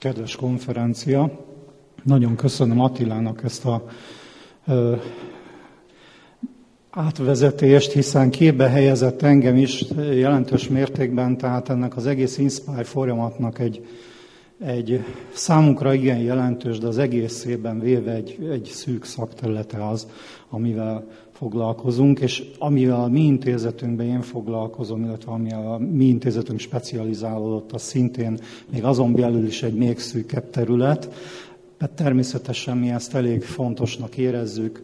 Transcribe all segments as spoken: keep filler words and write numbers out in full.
Kedves konferencia, nagyon köszönöm Attilának ezt a ö, átvezetést, hiszen képbe helyezett engem is jelentős mértékben, tehát ennek az egész Inspire folyamatnak egy, egy számunkra igen jelentős, de az egészében véve egy, egy szűk szakterülete az, amivel foglalkozunk, és amivel a mi intézetünkben én foglalkozom, illetve amivel a mi intézetünk specializálódott, az szintén még azon belül is egy még szűkebb terület. De természetesen mi ezt elég fontosnak érezzük,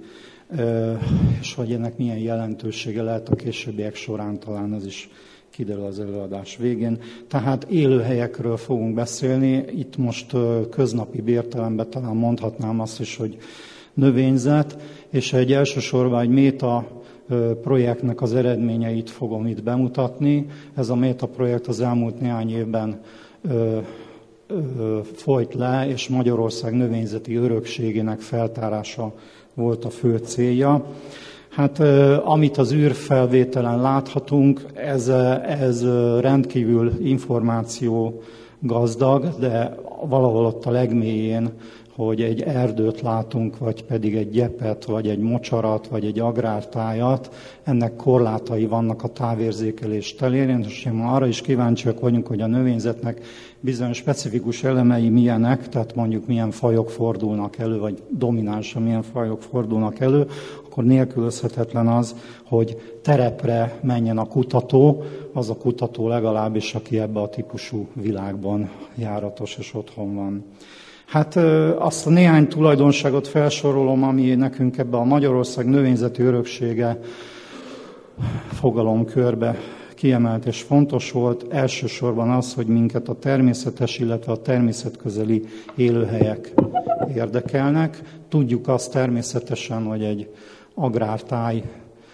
és hogy ennek milyen jelentősége lehet a későbbiek során, talán ez is kiderül az előadás végén. Tehát élőhelyekről fogunk beszélni. Itt most köznapi értelemben talán mondhatnám azt is, hogy növényzet, és egy elsősorban egy méta projektnek az eredményeit fogom itt bemutatni. Ez a méta projekt az elmúlt néhány évben ö, ö, folyt le, és Magyarország növényzeti örökségének feltárása volt a fő célja. Hát amit az űrfelvételen láthatunk, ez, ez rendkívül információ gazdag, de valahol ott a legmélyén, hogy egy erdőt látunk, vagy pedig egy gyepet, vagy egy mocsarat, vagy egy agrártájat, ennek korlátai vannak a távérzékelés terén, és arra is kíváncsiak vagyunk, hogy a növényzetnek bizonyos specifikus elemei milyenek, tehát mondjuk milyen fajok fordulnak elő, vagy dominánsan milyen fajok fordulnak elő, akkor nélkülözhetetlen az, hogy terepre menjen a kutató, az a kutató legalábbis, aki ebbe a típusú világban járatos és otthon van. Hát azt a néhány tulajdonságot felsorolom, ami nekünk ebbe a Magyarország növényzeti öröksége fogalomkörbe kiemelt és fontos volt. Elsősorban az, hogy minket a természetes, illetve a természetközeli élőhelyek érdekelnek. Tudjuk azt természetesen, hogy egy agrártájnak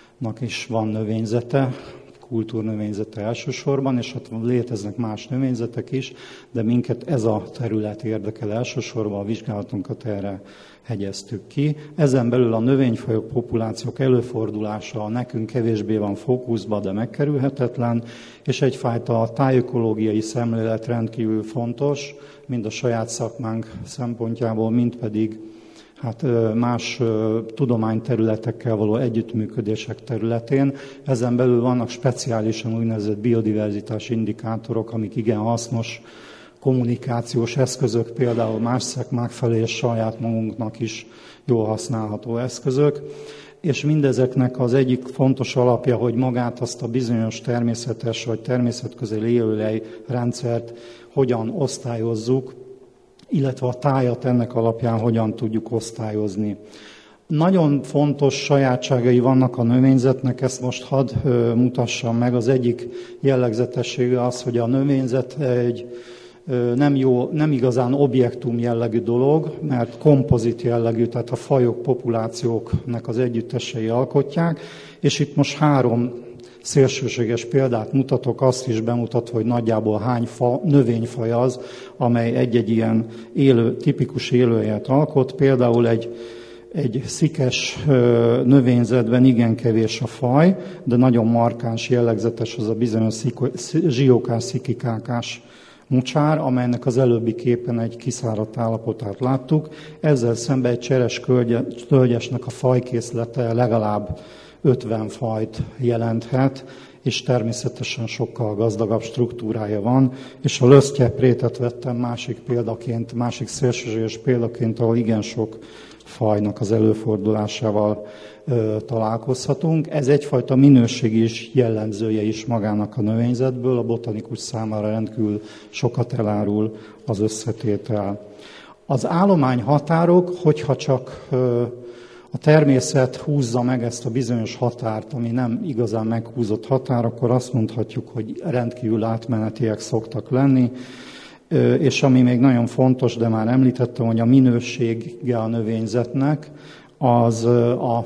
is van növényzete, kultúrnövényzete elsősorban, és ott léteznek más növényzetek is, de minket ez a terület érdekel elsősorban, a vizsgálatunkat erre hegyeztük ki. Ezen belül a növényfajok populációk előfordulása nekünk kevésbé van fókuszban, de megkerülhetetlen, és egyfajta tájökológiai szemlélet rendkívül fontos, mind a saját szakmánk szempontjából, mind pedig hát más tudományterületekkel való együttműködések területén. Ezen belül vannak speciálisan úgynevezett biodiverzitás indikátorok, amik igen hasznos kommunikációs eszközök, például más szakmák felé és saját magunknak is jól használható eszközök. És mindezeknek az egyik fontos alapja, hogy magát azt a bizonyos természetes vagy természetközeli élőhely rendszert hogyan osztályozzuk, illetve a tájat ennek alapján hogyan tudjuk osztályozni. Nagyon fontos sajátságai vannak a növényzetnek, ezt most hadd mutassam meg. Az egyik jellegzetessége az, hogy a növényzet egy nem, jó, nem igazán objektum jellegű dolog, mert kompozit jellegű, tehát a fajok, populációknak az együttesei alkotják, és itt most három szélsőséges példát mutatok, azt is bemutatva, hogy nagyjából hány fa, növényfaj az, amely egy-egy ilyen élő, tipikus élőhelyet alkot. Például egy, egy szikes növényzetben igen kevés a faj, de nagyon markáns, jellegzetes az a bizonyos zsiókás, szikikákás mocsár, amelynek az előbbi képen egy kiszáradt állapotát láttuk. Ezzel szemben egy cseres tölgyesnek a fajkészlete legalább ötven fajt jelenthet, és természetesen sokkal gazdagabb struktúrája van, és a lösztyeprétet vettem másik példaként, másik szélsőséges példaként, ahol igen sok fajnak az előfordulásával ö, találkozhatunk. Ez egyfajta minőségi is jellemzője is magának a növényzetből, a botanikus számára rendkívül sokat elárul az összetétel. Az állományhatárok, hogyha csak ö, a természet húzza meg ezt a bizonyos határt, ami nem igazán meghúzott határ, akkor azt mondhatjuk, hogy rendkívül átmenetiek szoktak lenni, és ami még nagyon fontos, de már említettem, hogy a minősége a növényzetnek, az a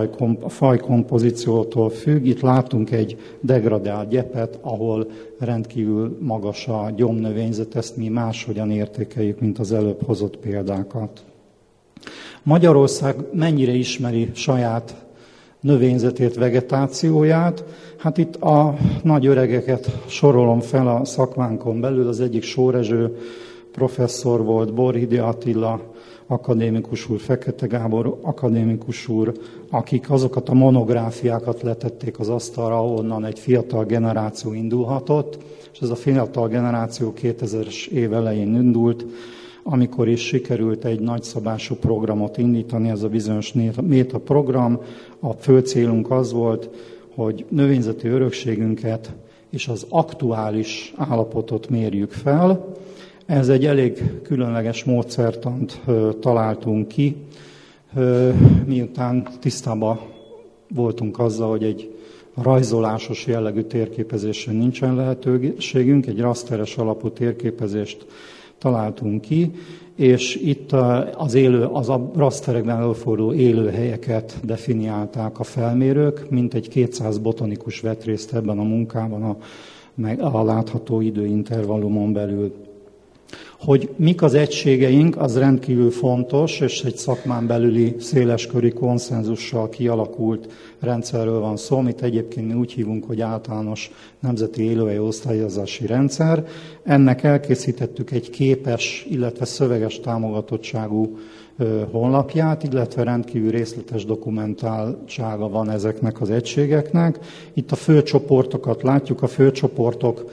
fajkompozíciótól függ. Itt látunk egy degradált gyepet, ahol rendkívül magas a gyomnövényzet, ezt mi máshogyan értékeljük, mint az előbb hozott példákat. Magyarország mennyire ismeri saját növényzetét, vegetációját? Hát itt a nagy öregeket sorolom fel a szakmánkon belül, az egyik Sórezső professzor volt, Borhidi Attila akadémikus úr, Fekete Gábor akadémikus úr, akik azokat a monográfiákat letették az asztalra, ahonnan egy fiatal generáció indulhatott, és ez a fiatal generáció kétezres év elején indult, amikor is sikerült egy nagyszabású programot indítani, ez a bizonyos méta program. A fő célunk az volt, hogy növényzeti örökségünket és az aktuális állapotot mérjük fel. Ez egy elég különleges módszertant találtunk ki, miután tisztában voltunk azzal, hogy egy rajzolásos jellegű térképezésre nincsen lehetőségünk, egy rasteres alapú térképezést találtunk ki, és itt az, élő, az a rasterekben előforduló élőhelyeket definiálták a felmérők, mint egy kétszáz botanikus vett részt ebben a munkában a, a látható időintervallumon belül. Hogy mik az egységeink, az rendkívül fontos, és egy szakmán belüli széleskörű konszenzussal kialakult rendszerről van szó, amit egyébként mi úgy hívunk, hogy általános nemzeti élőhely osztályozási rendszer. Ennek elkészítettük egy képes, illetve szöveges támogatottságú honlapját, illetve rendkívül részletes dokumentáltsága van ezeknek az egységeknek. Itt a főcsoportokat látjuk, a főcsoportok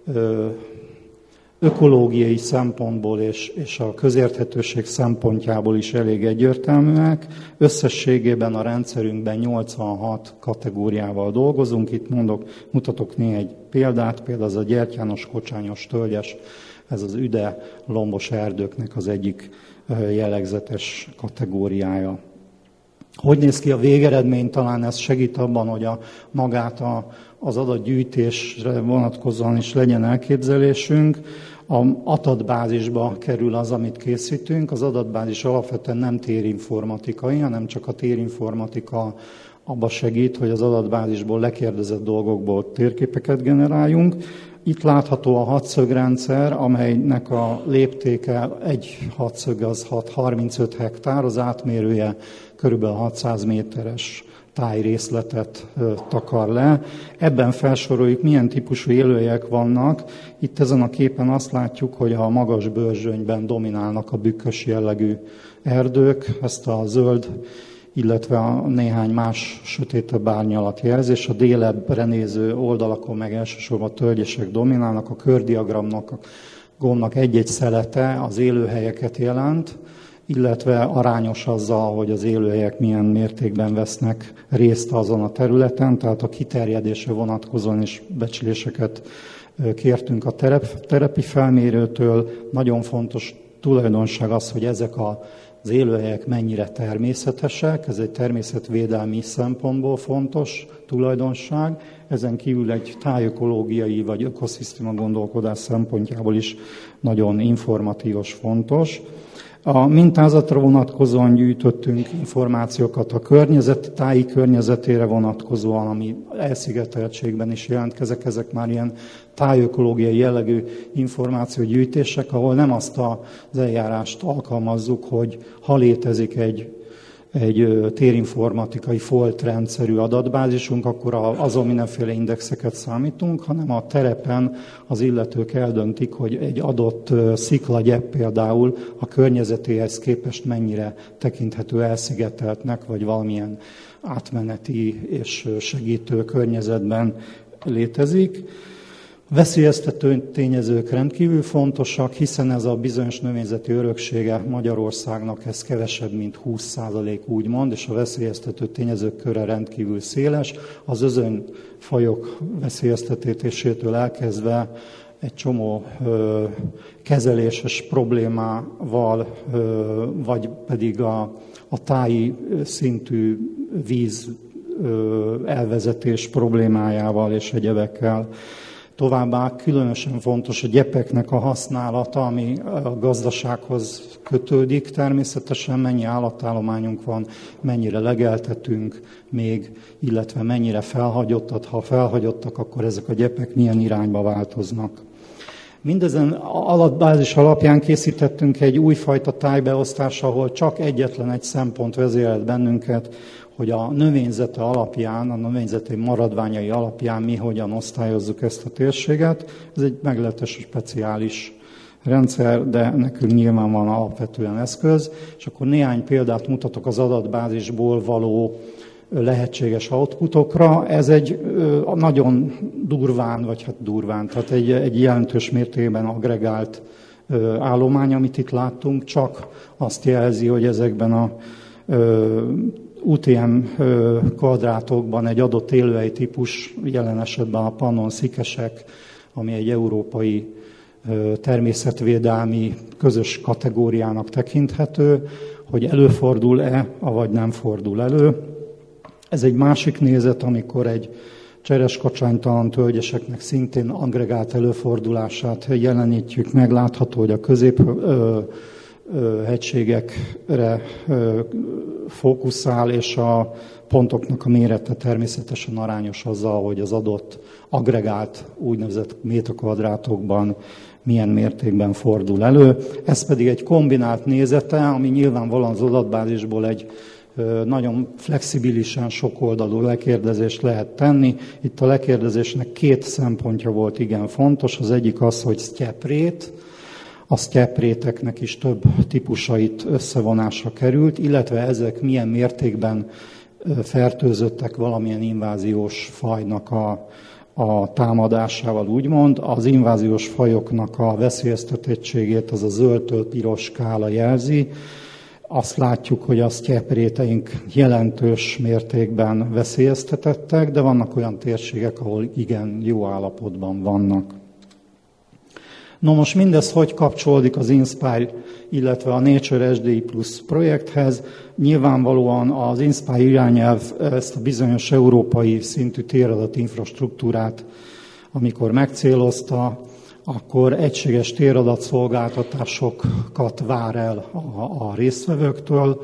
ökológiai szempontból és, és a közérthetőség szempontjából is elég egyértelműek. Összességében a rendszerünkben nyolcvanhat kategóriával dolgozunk. Itt mondok, mutatok néhány példát, például az a gyertyános, kocsányos, tölgyes, ez az üde lombos erdőknek az egyik jellegzetes kategóriája. Hogy néz ki a végeredmény? Talán ez segít abban, hogy a magát a, az adatgyűjtésre vonatkozóan is legyen elképzelésünk. A adatbázisba kerül az, amit készítünk. Az adatbázis alapvetően nem térinformatikai, hanem csak a térinformatika abba segít, hogy az adatbázisból lekérdezett dolgokból térképeket generáljunk. Itt látható a hatszögrendszer, amelynek a léptéke egy hatszög az harmincöt hektár, az átmérője körülbelül hatszáz méteres tájrészletet takar le. Ebben felsoroljuk, milyen típusú élőhelyek vannak. Itt ezen a képen azt látjuk, hogy a magas bőrzsönyben dominálnak a bükkös jellegű erdők, ezt a zöld, illetve a néhány más sötétebb árnyalat jelzi, és a délebbre néző oldalakon meg elsősorban tölgyesek dominálnak. A kördiagramnak, a gombnak egy-egy szelete az élőhelyeket jelent, illetve arányos azzal, hogy az élőhelyek milyen mértékben vesznek részt azon a területen, tehát a kiterjedésre vonatkozóan is becsléseket kértünk a terep, terepi felmérőtől. Nagyon fontos tulajdonság az, hogy ezek a az élőhelyek mennyire természetesek, ez egy természetvédelmi szempontból fontos tulajdonság, ezen kívül egy tájökológiai vagy ökoszisztéma gondolkodás szempontjából is nagyon informatívos, fontos. A mintázatra vonatkozóan gyűjtöttünk információkat a környezet, táji környezetére vonatkozóan, ami elszigeteltségben is jelentkezek, ezek már ilyen tájökológiai jellegű információgyűjtések, ahol nem azt az eljárást alkalmazzuk, hogy ha létezik egy, egy térinformatikai foltrendszerű adatbázisunk, akkor azon mindenféle indexeket számítunk, hanem a terepen az illetők eldöntik, hogy egy adott sziklagyepp például a környezetéhez képest mennyire tekinthető elszigeteltnek, vagy valamilyen átmeneti és segítő környezetben létezik. Veszélyeztető tényezők rendkívül fontosak, hiszen ez a bizonyos növényzeti öröksége Magyarországnak ez kevesebb, mint húsz százalék úgymond, és a veszélyeztető tényezők köre rendkívül széles. Az özönfajok veszélyeztetésétől elkezdve egy csomó ö, kezeléses problémával, ö, vagy pedig a, a táji szintű víz ö, elvezetés problémájával és egyebekkel. Továbbá különösen fontos a gyepeknek a használata, ami a gazdasághoz kötődik természetesen, mennyi állatállományunk van, mennyire legeltetünk még, illetve mennyire felhagyottat, ha felhagyottak, akkor ezek a gyepek milyen irányba változnak. Mindezen adatbázis alapján készítettünk egy újfajta tájbeosztás, ahol csak egyetlen egy szempont vezérelt bennünket, hogy a növényzete alapján, a növényzeti maradványai alapján mi hogyan osztályozzuk ezt a térséget. Ez egy meglehetősen speciális rendszer, de nekünk nyilván van alapvetően eszköz, és akkor néhány példát mutatok az adatbázisból való lehetséges outputokra. Ez egy nagyon durván, vagy hát durván, tehát egy, egy jelentős mértékben agregált állomány, amit itt láttunk, csak azt jelzi, hogy ezekben a u té em kvadrátokban egy adott élőhely típus, jelen esetben a Pannon szikesek, ami egy európai természetvédelmi közös kategóriának tekinthető, hogy előfordul-e, avagy nem fordul elő. Ez egy másik nézet, amikor egy csereskacánytalan tölgyeseknek szintén agregált előfordulását jelenítjük meg. Látható, hogy a közép ö, ö, hegységekre ö, fókuszál, és a pontoknak a mérete természetesen arányos azzal, hogy az adott agregált úgynevezett méterkvadrátokban milyen mértékben fordul elő. Ez pedig egy kombinált nézete, ami nyilvánvalóan az adatbázisból egy nagyon flexibilisen sokoldalú lekérdezést lehet tenni. Itt a lekérdezésnek két szempontja volt igen fontos. Az egyik az, hogy sztyeprét, a sztyepréteknek is több típusait összevonásra került, illetve ezek milyen mértékben fertőzöttek valamilyen inváziós fajnak a, a támadásával, úgymond. Az inváziós fajoknak a veszélyeztetettségét az a zöldtől piros skála jelzi. Azt látjuk, hogy a sztyepréteink jelentős mértékben veszélyeztetettek, de vannak olyan térségek, ahol igen jó állapotban vannak. No most mindez hogy kapcsolódik az INSPIRE, illetve a Nature es dé i Plus projekthez? Nyilvánvalóan az INSPIRE irányelv ezt a bizonyos európai szintű téradat infrastruktúrát, amikor megcélozta, akkor egységes téradatszolgáltatásokat vár el a, a résztvevőktől.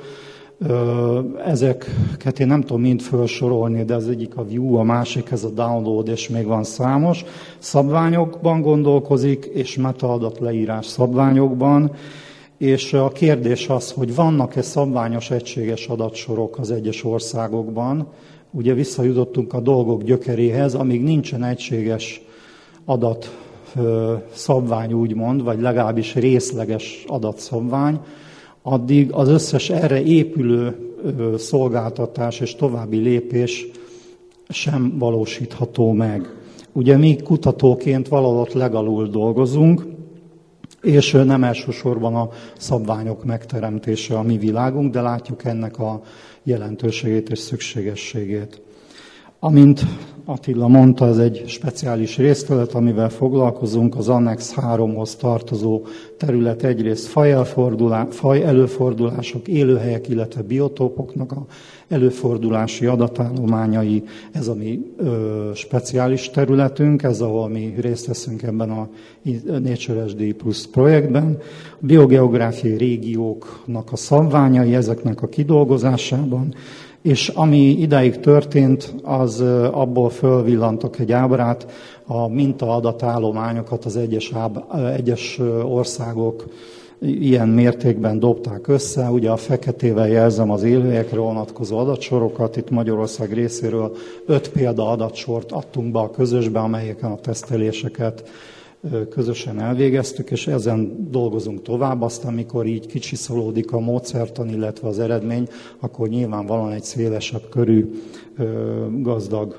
Ezeket én nem tudom mind felsorolni, de az egyik a view, a másik ez a download, és még van számos. Szabványokban gondolkozik, és metaadat leírás szabványokban. És a kérdés az, hogy vannak-e szabványos egységes adatsorok az egyes országokban. Ugye visszajutottunk a dolgok gyökeréhez, amíg nincsen egységes adat szabvány úgymond, vagy legalábbis részleges adatszabvány, addig az összes erre épülő szolgáltatás és további lépés sem valósítható meg. Ugye mi kutatóként valahol legalul dolgozunk, és nem elsősorban a szabványok megteremtése a mi világunk, de látjuk ennek a jelentőségét és szükségességét. Amint Attila mondta, ez egy speciális részterület, amivel foglalkozunk, az Annex háromhoz tartozó terület egyrészt faj előfordulások, élőhelyek, illetve biotópoknak a előfordulási adatállományai, ez a mi ö, speciális területünk, ez ahol mi részt veszünk ebben a Nature es dé i Plus projektben. A biogeográfiai régióknak a szabványai, ezeknek a kidolgozásában, és ami idáig történt, az abból fölvillantok egy ábrát, a mintaadatálományokat az egyes, áb, egyes országok ilyen mértékben dobták össze. Ugye a feketével jelzem az élőhelyekre vonatkozó adatsorokat, itt Magyarország részéről öt példa adatsort adtunk be a közösbe, amelyeken a teszteléseket közösen elvégeztük, és ezen dolgozunk tovább. Aztán, amikor így kicsiszolódik a módszertan, illetve az eredmény, akkor nyilvánvalóan egy szélesebb körű, gazdag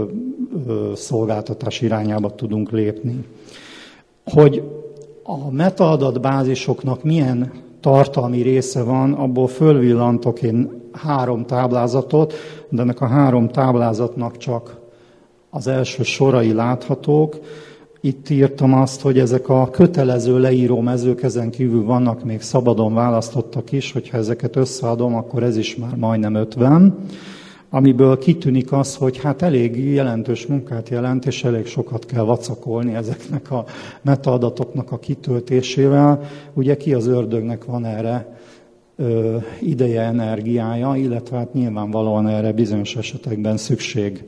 szolgáltatás irányába tudunk lépni. Hogy a metaadatbázisoknak milyen tartalmi része van, abból fölvillantok én három táblázatot, de ennek a három táblázatnak csak az első sorai láthatók. Itt írtam azt, hogy ezek a kötelező leíró mezők, ezen kívül vannak még szabadon választottak is, hogyha ezeket összeadom, akkor ez is már majdnem ötven, amiből kitűnik az, hogy hát elég jelentős munkát jelent, és elég sokat kell vacakolni ezeknek a metaadatoknak a kitöltésével. Ugye ki az ördögnek van erre ö, ideje, energiája, illetve hát nyilvánvalóan erre bizonyos esetekben szükség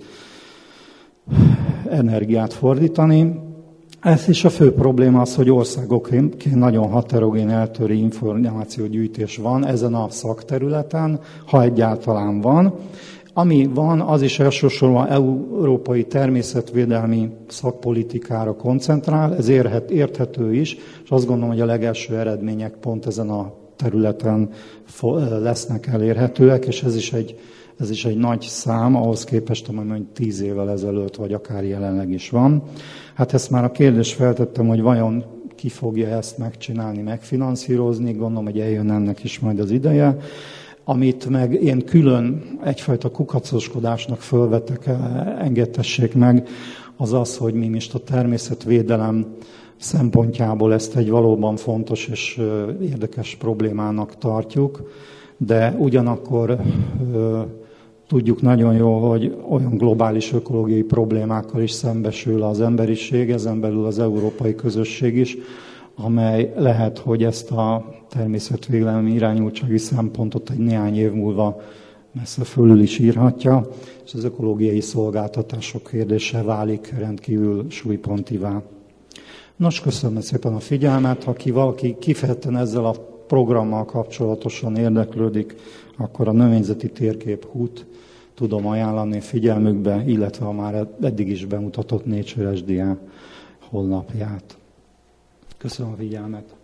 energiát fordítani. Ez is a fő probléma az, hogy országokként nagyon heterogén eltörő információgyűjtés van ezen a szakterületen, ha egyáltalán van. Ami van, az is elsősorban európai természetvédelmi szakpolitikára koncentrál, ez érhet, érthető is, és azt gondolom, hogy a legelső eredmények pont ezen a területen lesznek elérhetőek, és ez is egy, ez is egy nagy szám, ahhoz képest, amely mondjuk tíz évvel ezelőtt, vagy akár jelenleg is van. Hát ezt már a kérdést feltettem, hogy vajon ki fogja ezt megcsinálni, megfinanszírozni, gondolom, hogy eljön ennek is majd az ideje. Amit meg én külön egyfajta kukacoskodásnak fölvetek, engedtessék meg, az az, hogy mi is a természetvédelem szempontjából ezt egy valóban fontos és érdekes problémának tartjuk, de ugyanakkor tudjuk nagyon jól, hogy olyan globális ökológiai problémákkal is szembesül az emberiség, ezen belül az európai közösség is, amely lehet, hogy ezt a természetvédelmi irányultsági szempontot egy néhány év múlva messze fölül is írhatja, és az ökológiai szolgáltatások kérdése válik rendkívül súlypontivá. Nos, köszönöm szépen a figyelmet. Ha ki valaki kifejezetten ezzel a programmal kapcsolatosan érdeklődik, akkor a növényzeti térkép hút tudom ajánlani figyelmükbe, illetve a már eddig is bemutatott Nature es dé á honlapját. Köszönöm a figyelmet!